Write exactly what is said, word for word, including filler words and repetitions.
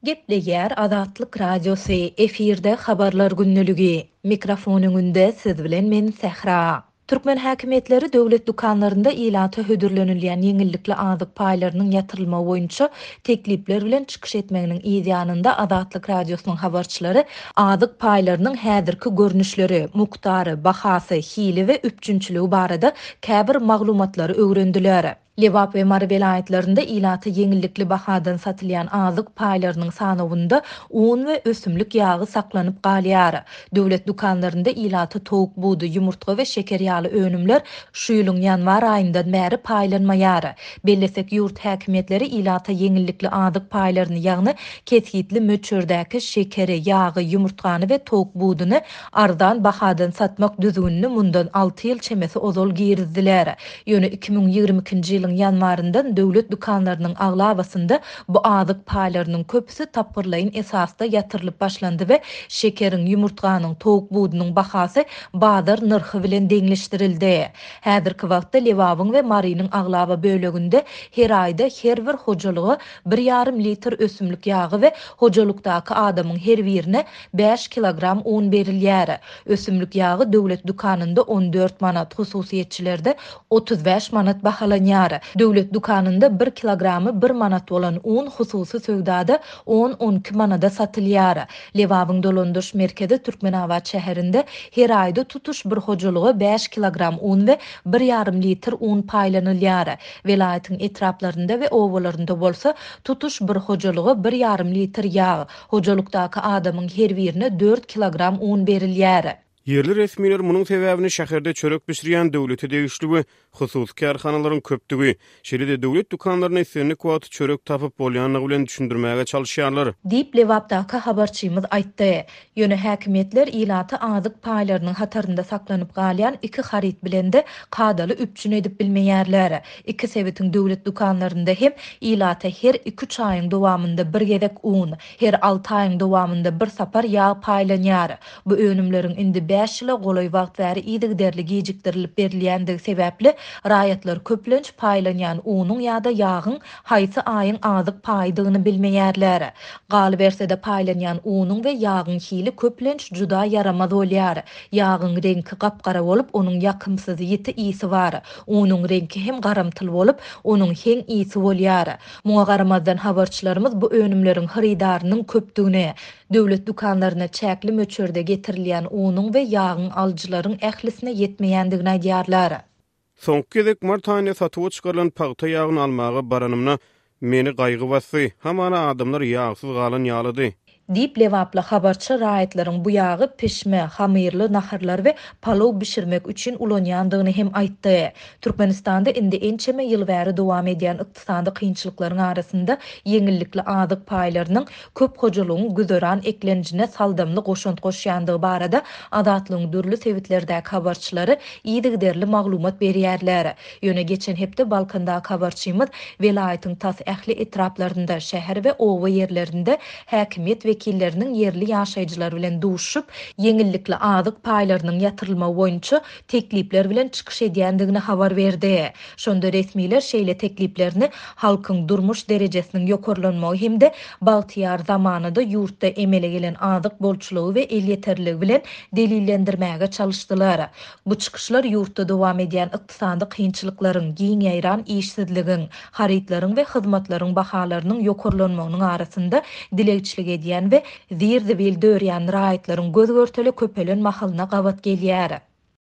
Gepleger Azatlyk Radiosu efirde habarlar günnüligi. Mikrofonun önünde siz bilen men Sehra. Türkmen häkimetleri döwlet dukanlarında ilata hödürlenilýän ýeňillikli azyk paýlarynyň ýatyrylma boýunça teklipler bilen çykyş etmeginiň ýanynda Azatlyk Radiosynyň habarçylary azyk paýlarynyň häzirki görnüşleri, muktary, bahasy, hili we üpçünçiligi barada käbir maglumatlary öwrendiler. Lewap we Mary vilayetlerinde ilata ýeňillikli bahadan satylýan azyk paýlarynyň sanawynda un we ösümlik ýagy saklanyp galýar. Döwlet dukanlarynda ilata towuk budy, ýumurtga we şeker ýaly önümler şu ýylyň ýanwar aýyndan bäri paýlanmaýar. Bellesek ýurt häkimetleri ilata ýeňillikli azyk paýlaryny ýagny kesgitli möçürdäki şekeri, ýagy, ýumurtgany we towuk budyny ardan bahadan satmak düzgünni mundan alty ýyl çemesi ozal girizdiler. Ýöne iki ming ýigirme iki yanvarından döwlet dukanlarynyň aglabasynda bu azyk paýlarynyň köpüsi tapgyrlaýyn esasda ýatyrylyp başlandy we şekeriň, ýumurtganyň, towuk budynyň bahasy bazar narhy bilen deňleşdirildi. Häzirki wagtda Lewabyň we Marynyň aglaba böleginde her aýda her bir hojalygy bir ýarym litr ösümlik ýagy we hojalykdaky adamyň her birine beş kilogram un berilýär. Ösümlik ýagy döwlet dukanynda on dört manat, hususiýetçilerde otuz beş manat bahalanýar. Döwlet dukanynda bir kilogramy bir manat bolan un hususy söwdada on on iki manada satylýar. Lewabyň dolandyryş merkezi Türkmenawat şäherinde her aýda tutuş bir hojalygy beş kilogram un we bir ýarym litr un paýlanylýar. Vilayatyň etraplarynda we owalarynda bolsa tutuş bir hojalygy bir ýarym litr ýag, hojalykdaky adamyň her birine dört kilogram un berilýär. Yerli resmiler munyň sebäbini şäherde çörek pişirýän döwlete degişligi, hususy karhanalaryň köpdigi, şeýle-de döwlet dukanlaryna islenlik wagt çörek tapyp bolýanlygy bilen düşündirmäge çalışýarlar. Diýip Lewapdaky habarçymyz aýtdy. Ýöne häkimetler ilata azyk paýlarynyň hatarynda saklanyp galýan iki harit bilen de kadaly üpçün edip bilmeýärler. İki sebetiň döwlet dukanlarynda hem ilata her iki üç aýyň dowamında bir gezek un, her alty aýyň dowamında bir sapar ýag paýlanýar. Bu önümleriň indi beş ýyla golay wagtlary ýygyderli gejikdirilip berilýändigi sebäpli raýatlar köplenç paýlanýan unyň ýa-da ýagyň haýsy aýyň azyk paýdygyny bilmeýärler. Galy bersede paýlanýan unyň we ýagyň hili köplenç juda yaramaz bolýar. Ýagyň rengi gapgara bolup, onuň ýakymsyz ýeti isi bar. Unyň rengi hem garamtyl bolup, onuň heň isi bolýar. Muňa garamazdan habarçylarymyz bu önümleriň hyrydarynyň köpdigini, döwlet dukanlaryna çäkli möçürde getirilýän unyň we ýagyň aljylaryň ählisine ýetmeýändigini aýdýarlar. Soňky gezek mart aýyna satyp çykarylan paýta ýagyny almagy baranymna meni gaýgy basy. Hamana adamlar ýagsyz galan ýalydy. Diýip Lewaply habarçy raýatlaryň bu ýagy pişme, hamyrly naharlar we palow bişirmek üçin ulanýandygyny hem aýtdy. Türkmenistanda indi ençeme ýyl bäri dowam edýän ykdysady kynçylyklaryň arasynda ýeňillikli azyk paýlarynyň köp hojalygyň güzöran eklenjine saldamly goşunt goşýandygy barada Azatlygyň dürli sewitlerdäki habarçylary ýygyderli maglumat berýärler. Ýöne geçen hepde Balkandaky habarçymyz vilayatyň tas ähli etraplarynda, şäher we owa ýerlerinde häkimet we wekilleriniň yerli ýaşaýjylar bilen duşup, ýeňillikli azyk paýlarynyň ýatyrylma boýunça teklipler bilen çykyş edýändigini habar berdi. Şonda resmiler şeýle tekliplerini halkyň durmuş derejesiniň ýokarlanmagy hemde baltyar zamanynda ýurtda emele gelen azyk bolçulugy we el ýeterligi bilen delillendirmäge çalışdylar. Bu çykyşlar ýurtda dowam edýän ykdysady kynçylyklaryň, giň ýaýran işsizligiň, haritlaryň we hyzmatlaryň bahalarynyň ýokarlanmagynyň arasynda dilegçilik edýän we zirde bil dörýän raýatlaryň göz görteli köpelen mahalyna gabat gelýär.